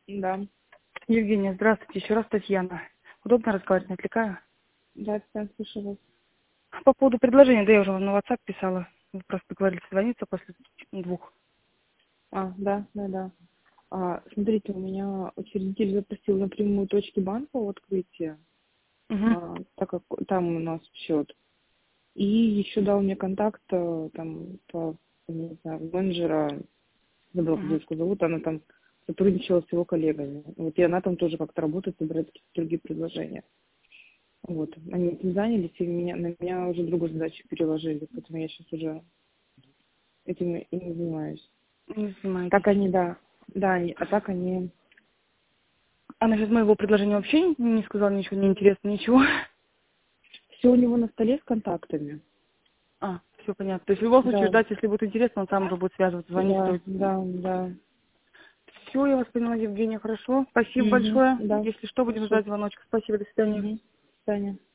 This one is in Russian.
Да. Евгения, здравствуйте. Еще раз Татьяна. Удобно разговаривать, не отвлекаю? Да, я слышу вас. По поводу предложения, да, я уже вам на WhatsApp писала. Вы просто договорились созвониться после 2. Да. Смотрите, у меня учредитель запросил напрямую точки банка о открытии, Угу. так как там у нас счет. И еще дал мне контакт не знаю, менеджера, забыла, как Угу. девушку зовут, она там сотрудничала с его коллегами. Вот, и она там тоже как-то работает, собирает какие-то другие предложения. Вот, они этим занялись, и на меня уже другую задачу переложили, поэтому я сейчас уже этим и не занимаюсь. Не Так занимаетесь. они, а так они... А насчет моего предложения вообще не сказал ничего, не интересно, ничего? Все у него на столе с контактами. А, все понятно. То есть в любом случае Да, ждать, если будет интересно, он сам уже будет связываться, звонить стоит. да. Все, я вас поняла, Евгения, хорошо. Спасибо Угу, большое. да, Если что, будем хорошо. ждать звоночка. Спасибо, до свидания. Угу. Таня.